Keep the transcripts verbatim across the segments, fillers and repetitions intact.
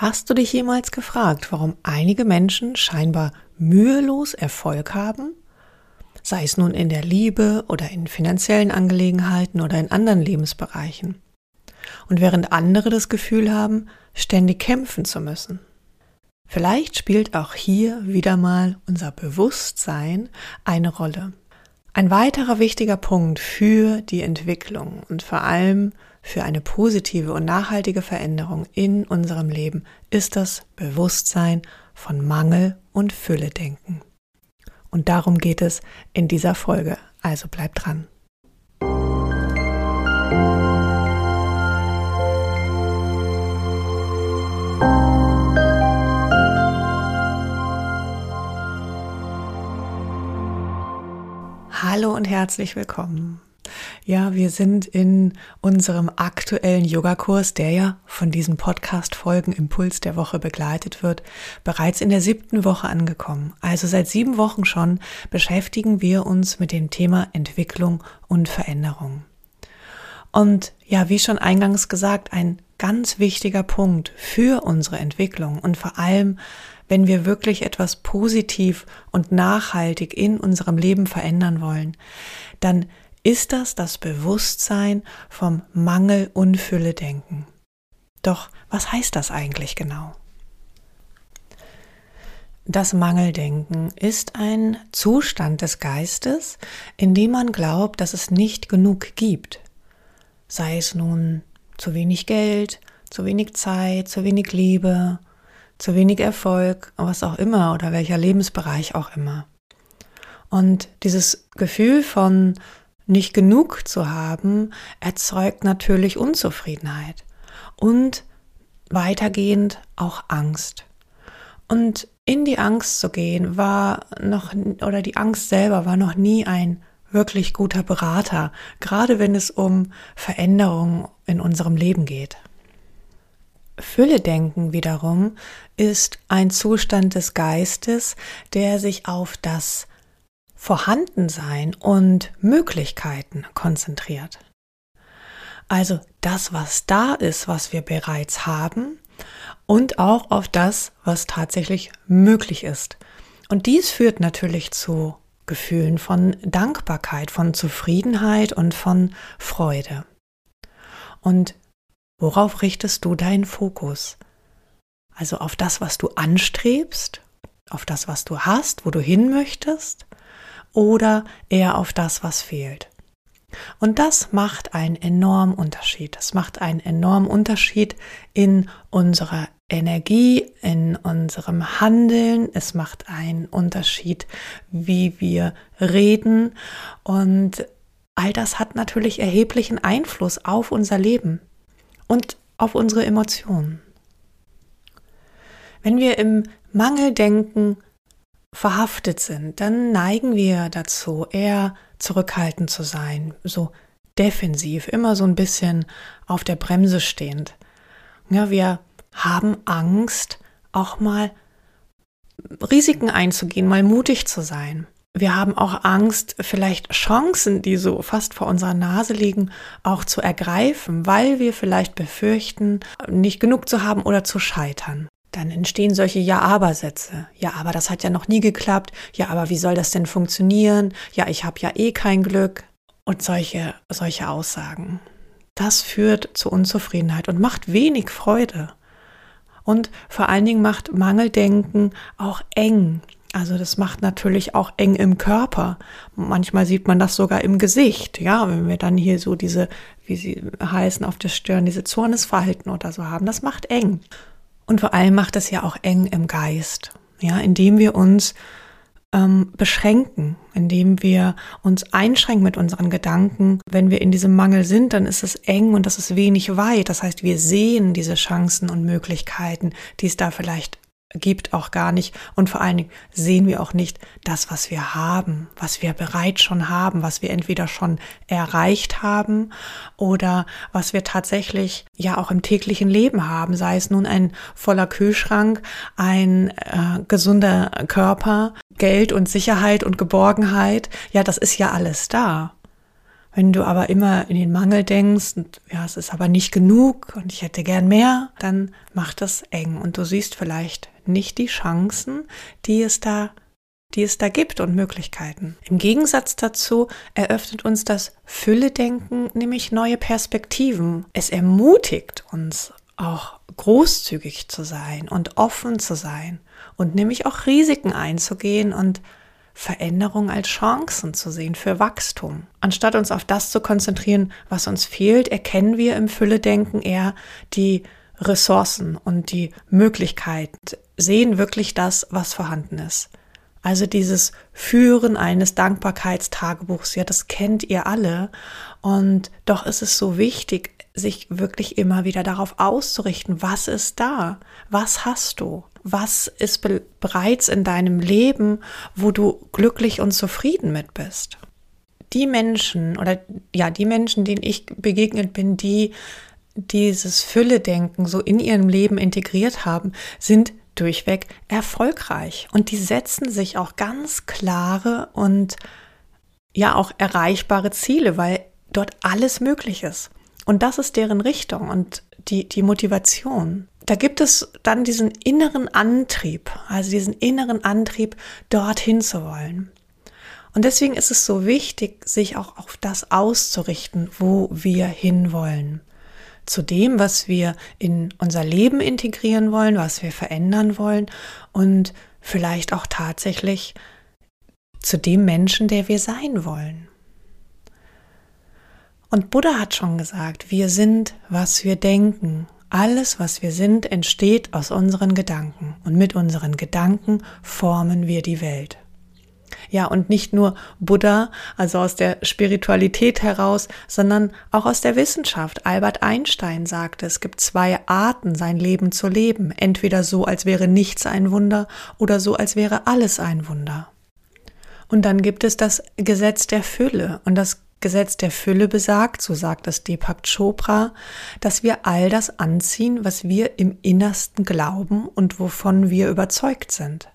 Hast du dich jemals gefragt, warum einige Menschen scheinbar mühelos Erfolg haben? Sei es nun in der Liebe oder in finanziellen Angelegenheiten oder in anderen Lebensbereichen. Und während andere das Gefühl haben, ständig kämpfen zu müssen. Vielleicht spielt auch hier wieder mal unser Bewusstsein eine Rolle. Ein weiterer wichtiger Punkt für die Entwicklung und vor allem für eine positive und nachhaltige Veränderung in unserem Leben ist das Bewusstsein von Mangel- und Fülle-Denken. Und darum geht es in dieser Folge, also bleib dran. Hallo und herzlich willkommen. Ja, wir sind in unserem aktuellen Yogakurs, der ja von diesen Podcast-Folgen Impuls der Woche begleitet wird, bereits in der siebten Woche angekommen. Also seit sieben Wochen schon beschäftigen wir uns mit dem Thema Entwicklung und Veränderung. Und ja, wie schon eingangs gesagt, ein ganz wichtiger Punkt für unsere Entwicklung und vor allem, wenn wir wirklich etwas positiv und nachhaltig in unserem Leben verändern wollen, dann ist das das Bewusstsein vom Mangel- und Fülle-Denken. Doch was heißt das eigentlich genau? Das Mangeldenken ist ein Zustand des Geistes, in dem man glaubt, dass es nicht genug gibt. Sei es nun zu wenig Geld, zu wenig Zeit, zu wenig Liebe, zu wenig Erfolg, was auch immer oder welcher Lebensbereich auch immer. Und dieses Gefühl von nicht genug zu haben, erzeugt natürlich Unzufriedenheit und weitergehend auch Angst. Und in die Angst zu gehen war noch, oder die Angst selber war noch nie ein wirklich guter Berater, gerade wenn es um Veränderungen in unserem Leben geht. Fülle-Denken wiederum ist ein Zustand des Geistes, der sich auf das Vorhandensein und Möglichkeiten konzentriert. Also das, was da ist, was wir bereits haben und auch auf das, was tatsächlich möglich ist. Und dies führt natürlich zu Gefühlen von Dankbarkeit, von Zufriedenheit und von Freude. Und worauf richtest du deinen Fokus? Also auf das, was du anstrebst, auf das, was du hast, wo du hin möchtest? Oder eher auf das, was fehlt. Und das macht einen enormen Unterschied. Das macht einen enormen Unterschied in unserer Energie, in unserem Handeln. Es macht einen Unterschied, wie wir reden. Und all das hat natürlich erheblichen Einfluss auf unser Leben und auf unsere Emotionen. Wenn wir im Mangeldenken verhaftet sind, dann neigen wir dazu, eher zurückhaltend zu sein, so defensiv, immer so ein bisschen auf der Bremse stehend. Ja, wir haben Angst, auch mal Risiken einzugehen, mal mutig zu sein. Wir haben auch Angst, vielleicht Chancen, die so fast vor unserer Nase liegen, auch zu ergreifen, weil wir vielleicht befürchten, nicht genug zu haben oder zu scheitern. Dann entstehen solche Ja-Aber-Sätze. Ja, aber das hat ja noch nie geklappt. Ja, aber wie soll das denn funktionieren? Ja, ich habe ja eh kein Glück. Und solche, solche Aussagen. Das führt zu Unzufriedenheit und macht wenig Freude. Und vor allen Dingen macht Mangeldenken auch eng. Also das macht natürlich auch eng im Körper. Manchmal sieht man das sogar im Gesicht. Ja, wenn wir dann hier so diese, wie sie heißen auf der Stirn, diese Zornesfalten oder so haben. Das macht eng. Und vor allem macht es ja auch eng im Geist, ja, indem wir uns ähm, beschränken, indem wir uns einschränken mit unseren Gedanken. Wenn wir in diesem Mangel sind, dann ist es eng und das ist wenig weit. Das heißt, wir sehen diese Chancen und Möglichkeiten, die es da vielleicht gibt, auch gar nicht. Und vor allen Dingen sehen wir auch nicht das, was wir haben, was wir bereits schon haben, was wir entweder schon erreicht haben oder was wir tatsächlich ja auch im täglichen Leben haben, sei es nun ein voller Kühlschrank, ein äh, gesunder Körper, Geld und Sicherheit und Geborgenheit. Ja, das ist ja alles da. Wenn du aber immer in den Mangel denkst, und, ja, es ist aber nicht genug und ich hätte gern mehr, dann macht das eng und du siehst vielleicht nicht die Chancen, die es da, die es da gibt und Möglichkeiten. Im Gegensatz dazu eröffnet uns das Fülle-Denken nämlich neue Perspektiven. Es ermutigt uns auch großzügig zu sein und offen zu sein und nämlich auch Risiken einzugehen und Veränderung als Chancen zu sehen für Wachstum. Anstatt uns auf das zu konzentrieren, was uns fehlt, erkennen wir im Fülle-Denken eher die Ressourcen und die Möglichkeiten, sehen wirklich das, was vorhanden ist. Also dieses Führen eines Dankbarkeitstagebuchs, ja, das kennt ihr alle. Und doch ist es so wichtig, sich wirklich immer wieder darauf auszurichten, was ist da? Was hast du? Was ist be- bereits in deinem Leben, wo du glücklich und zufrieden mit bist? Die Menschen oder ja, die Menschen, denen ich begegnet bin, die dieses Fülle-Denken so in ihrem Leben integriert haben, sind durchweg erfolgreich. Und die setzen sich auch ganz klare und ja auch erreichbare Ziele, weil dort alles möglich ist. Und das ist deren Richtung und die, die Motivation. Da gibt es dann diesen inneren Antrieb, also diesen inneren Antrieb, dorthin zu wollen. Und deswegen ist es so wichtig, sich auch auf das auszurichten, wo wir hinwollen. Zu dem, was wir in unser Leben integrieren wollen, was wir verändern wollen und vielleicht auch tatsächlich zu dem Menschen, der wir sein wollen. Und Buddha hat schon gesagt, wir sind, was wir denken. Alles, was wir sind, entsteht aus unseren Gedanken. Und mit unseren Gedanken formen wir die Welt. Ja, und nicht nur Buddha, also aus der Spiritualität heraus, sondern auch aus der Wissenschaft. Albert Einstein sagte, es gibt zwei Arten, sein Leben zu leben. Entweder so, als wäre nichts ein Wunder, oder so, als wäre alles ein Wunder. Und dann gibt es das Gesetz der Fülle. Und das Gesetz der Fülle besagt, so sagt es Deepak Chopra, dass wir all das anziehen, was wir im Innersten glauben und wovon wir überzeugt sind.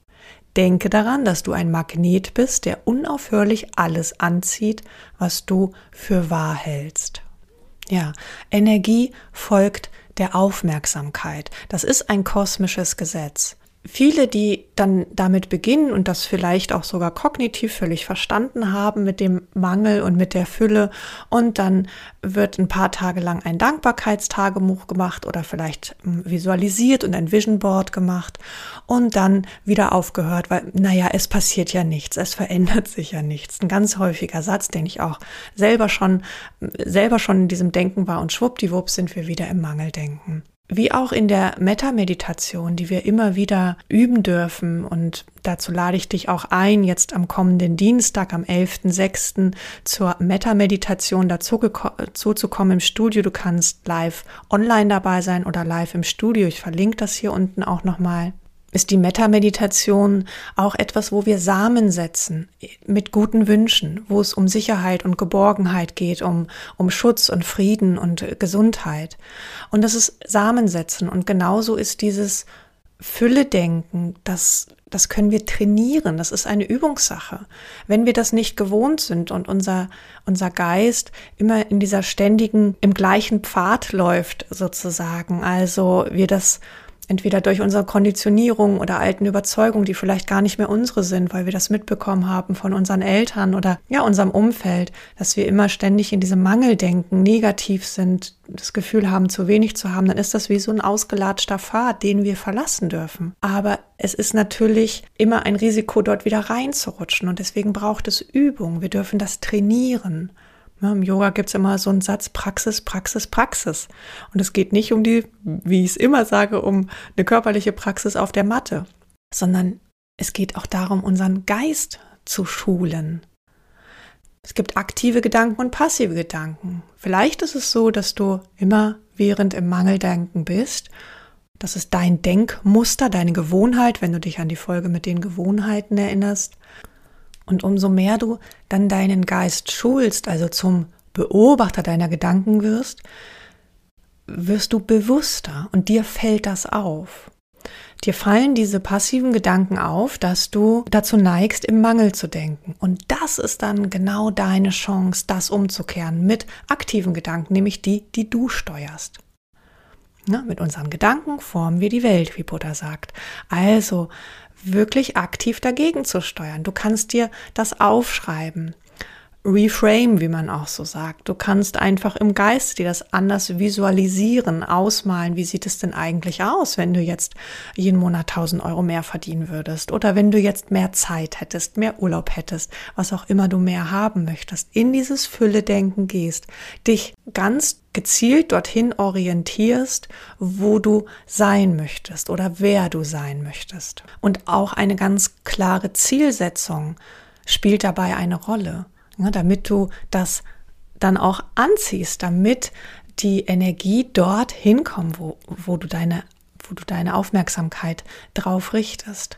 Denke daran, dass du ein Magnet bist, der unaufhörlich alles anzieht, was du für wahr hältst. Ja, Energie folgt der Aufmerksamkeit. Das ist ein kosmisches Gesetz. Viele, die dann damit beginnen und das vielleicht auch sogar kognitiv völlig verstanden haben mit dem Mangel und mit der Fülle und dann wird ein paar Tage lang ein Dankbarkeitstagebuch gemacht oder vielleicht visualisiert und ein Vision Board gemacht und dann wieder aufgehört, weil naja, es passiert ja nichts, es verändert sich ja nichts. Ein ganz häufiger Satz, den ich auch selber schon, selber schon in diesem Denken war und schwuppdiwupp sind wir wieder im Mangeldenken. Wie auch in der Metta-Meditation, die wir immer wieder üben dürfen und dazu lade ich dich auch ein, jetzt am kommenden Dienstag, am elften sechsten zur Metta-Meditation dazu, dazu zu kommen im Studio. Du kannst live online dabei sein oder live im Studio. Ich verlinke das hier unten auch nochmal. Ist die Metta-Meditation auch etwas, wo wir Samen setzen mit guten Wünschen, wo es um Sicherheit und Geborgenheit geht, um, um Schutz und Frieden und Gesundheit. Und das ist Samen setzen und genauso ist dieses Fülle-Denken, das, das können wir trainieren, das ist eine Übungssache. Wenn wir das nicht gewohnt sind und unser, unser Geist immer in dieser ständigen, im gleichen Pfad läuft sozusagen, also wir das entweder durch unsere Konditionierung oder alten Überzeugungen, die vielleicht gar nicht mehr unsere sind, weil wir das mitbekommen haben von unseren Eltern oder ja unserem Umfeld, dass wir immer ständig in diesem Mangeldenken negativ sind, das Gefühl haben, zu wenig zu haben, dann ist das wie so ein ausgelatschter Pfad, den wir verlassen dürfen. Aber es ist natürlich immer ein Risiko, dort wieder reinzurutschen und deswegen braucht es Übung. Wir dürfen das trainieren. Ja, im Yoga gibt es immer so einen Satz, Praxis, Praxis, Praxis. Und es geht nicht um die, wie ich es immer sage, um eine körperliche Praxis auf der Matte, sondern es geht auch darum, unseren Geist zu schulen. Es gibt aktive Gedanken und passive Gedanken. Vielleicht ist es so, dass du immer während im Mangeldenken bist. Das ist dein Denkmuster, deine Gewohnheit, wenn du dich an die Folge mit den Gewohnheiten erinnerst. Und umso mehr du dann deinen Geist schulst, also zum Beobachter deiner Gedanken wirst, wirst du bewusster und dir fällt das auf. dir fallen diese passiven Gedanken auf, dass du dazu neigst, im Mangel zu denken. Und das ist dann genau deine Chance, das umzukehren mit aktiven Gedanken, nämlich die, die du steuerst. Na, mit unseren Gedanken formen wir die Welt, wie Buddha sagt. Also wirklich aktiv dagegen zu steuern. Du kannst dir das aufschreiben. Reframe, wie man auch so sagt. Du kannst einfach im Geist dir das anders visualisieren, ausmalen. Wie sieht es denn eigentlich aus, wenn du jetzt jeden Monat tausend Euro mehr verdienen würdest? Oder wenn du jetzt mehr Zeit hättest, mehr Urlaub hättest, was auch immer du mehr haben möchtest. In dieses Fülle-Denken gehst, dich ganz gezielt dorthin orientierst, wo du sein möchtest oder wer du sein möchtest. Und auch eine ganz klare Zielsetzung spielt dabei eine Rolle. Ja, damit du das dann auch anziehst, damit die Energie dort hinkommt, wo, wo du deine, wo du deine Aufmerksamkeit drauf richtest.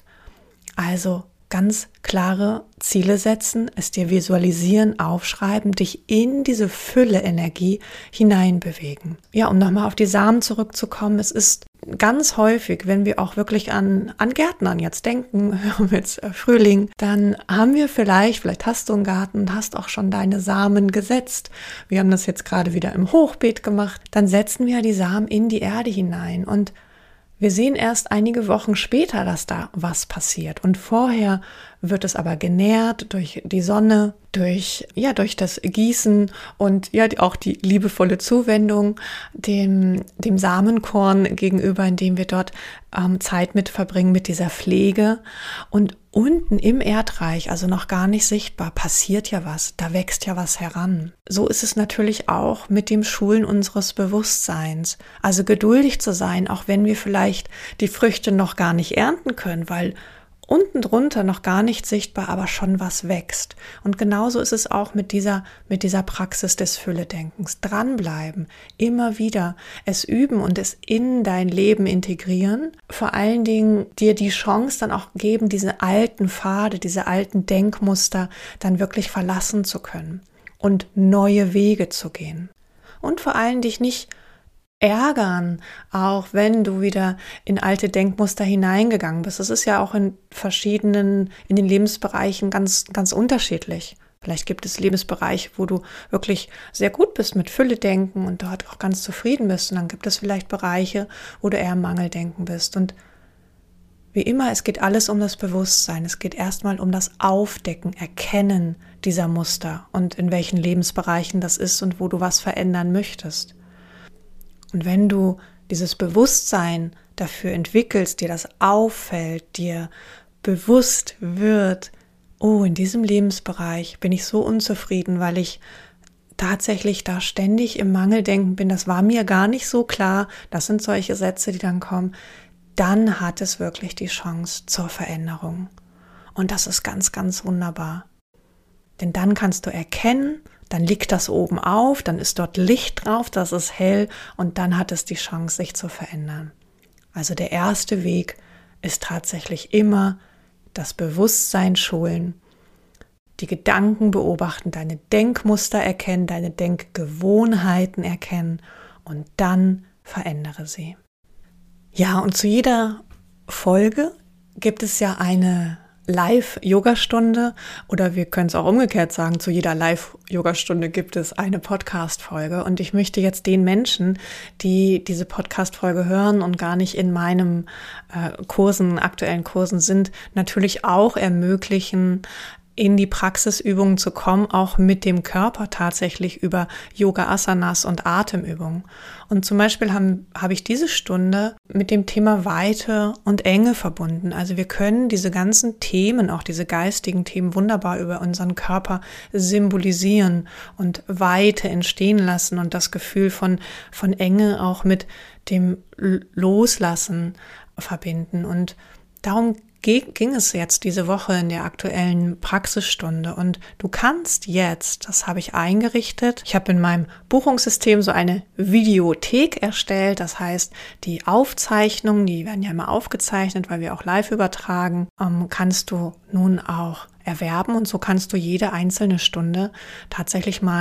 Also ganz klare Ziele setzen, es dir visualisieren, aufschreiben, dich in diese Fülle-Energie hineinbewegen. Ja, um nochmal auf die Samen zurückzukommen, es ist ganz häufig, wenn wir auch wirklich an, an Gärtnern jetzt denken, wir haben jetzt Frühling, dann haben wir vielleicht, vielleicht hast du einen Garten und hast auch schon deine Samen gesetzt. Wir haben das jetzt gerade wieder im Hochbeet gemacht. Dann setzen wir die Samen in die Erde hinein und wir sehen erst einige Wochen später, dass da was passiert. Und vorher wird es aber genährt durch die Sonne, durch, ja, durch das Gießen und ja, auch die liebevolle Zuwendung dem, dem Samenkorn gegenüber, indem wir dort ähm, Zeit mit verbringen mit dieser Pflege. Und unten im Erdreich, also noch gar nicht sichtbar, passiert ja was, da wächst ja was heran. So ist es natürlich auch mit dem Schulen unseres Bewusstseins. Also geduldig zu sein, auch wenn wir vielleicht die Früchte noch gar nicht ernten können, weil unten drunter noch gar nicht sichtbar, aber schon was wächst. Und genauso ist es auch mit dieser, mit dieser Praxis des Fülle-Denkens. Dranbleiben, immer wieder es üben und es in dein Leben integrieren. Vor allen Dingen dir die Chance dann auch geben, diese alten Pfade, diese alten Denkmuster dann wirklich verlassen zu können und neue Wege zu gehen. Und vor allem dich nicht ärgern, auch wenn du wieder in alte Denkmuster hineingegangen bist. Das ist ja auch in verschiedenen, in den Lebensbereichen ganz, ganz unterschiedlich. Vielleicht gibt es Lebensbereiche, wo du wirklich sehr gut bist mit Fülle-Denken und dort auch ganz zufrieden bist. Und dann gibt es vielleicht Bereiche, wo du eher im Mangeldenken bist. Und wie immer, es geht alles um das Bewusstsein. Es geht erstmal um das Aufdecken, Erkennen dieser Muster und in welchen Lebensbereichen das ist und wo du was verändern möchtest. Und wenn du dieses Bewusstsein dafür entwickelst, dir das auffällt, dir bewusst wird, oh, in diesem Lebensbereich bin ich so unzufrieden, weil ich tatsächlich da ständig im Mangeldenken bin, das war mir gar nicht so klar, das sind solche Sätze, die dann kommen, dann hat es wirklich die Chance zur Veränderung. Und das ist ganz, ganz wunderbar. Denn dann kannst du erkennen, dann liegt das oben auf, dann ist dort Licht drauf, das ist hell und dann hat es die Chance, sich zu verändern. Also der erste Weg ist tatsächlich immer das Bewusstsein schulen, die Gedanken beobachten, deine Denkmuster erkennen, deine Denkgewohnheiten erkennen und dann verändere sie. Ja, und zu jeder Folge gibt es ja eine Live-Yoga-Stunde oder wir können es auch umgekehrt sagen, zu jeder Live-Yoga-Stunde gibt es eine Podcast-Folge und ich möchte jetzt den Menschen, die diese Podcast-Folge hören und gar nicht in meinem äh, Kursen, aktuellen Kursen sind, natürlich auch ermöglichen, in die Praxisübungen zu kommen, auch mit dem Körper tatsächlich über Yoga-Asanas und Atemübungen. Und zum Beispiel habe hab ich diese Stunde mit dem Thema Weite und Enge verbunden. Also wir können diese ganzen Themen, auch diese geistigen Themen wunderbar über unseren Körper symbolisieren und Weite entstehen lassen und das Gefühl von, von Enge auch mit dem Loslassen verbinden. Und darum ging es jetzt diese Woche in der aktuellen Praxisstunde und du kannst jetzt, das habe ich eingerichtet, ich habe in meinem Buchungssystem so eine Videothek erstellt, das heißt die Aufzeichnungen, die werden ja immer aufgezeichnet, weil wir auch live übertragen, ähm, kannst du nun auch erwerben und so kannst du jede einzelne Stunde tatsächlich mal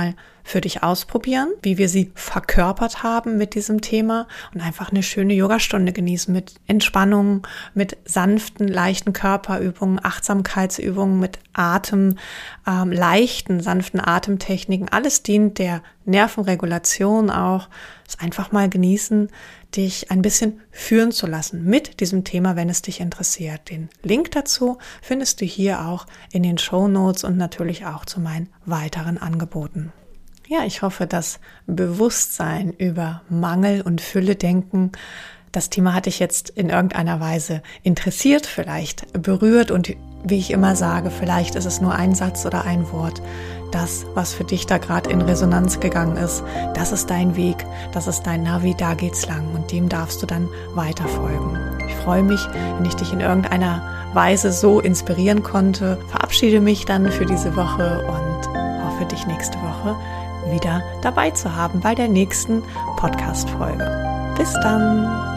für dich ausprobieren, wie wir sie verkörpert haben mit diesem Thema und einfach eine schöne Yogastunde genießen mit Entspannung, mit sanften, leichten Körperübungen, Achtsamkeitsübungen, mit Atem, ähm, leichten, sanften Atemtechniken. Alles dient der Nervenregulation auch. Es einfach mal genießen, dich ein bisschen führen zu lassen mit diesem Thema, wenn es dich interessiert. Den Link dazu findest du hier auch in den Shownotes und natürlich auch zu meinen weiteren Angeboten. Ja, ich hoffe, das Bewusstsein über Mangel und Fülle denken, das Thema hat dich jetzt in irgendeiner Weise interessiert, vielleicht berührt und wie ich immer sage, vielleicht ist es nur ein Satz oder ein Wort. Das, was für dich da gerade in Resonanz gegangen ist, das ist dein Weg, das ist dein Navi, da geht's lang und dem darfst du dann weiter folgen. Ich freue mich, wenn ich dich in irgendeiner Weise so inspirieren konnte. Verabschiede mich dann für diese Woche und hoffe, dich nächste Woche wieder dabei zu haben bei der nächsten Podcast-Folge. Bis dann!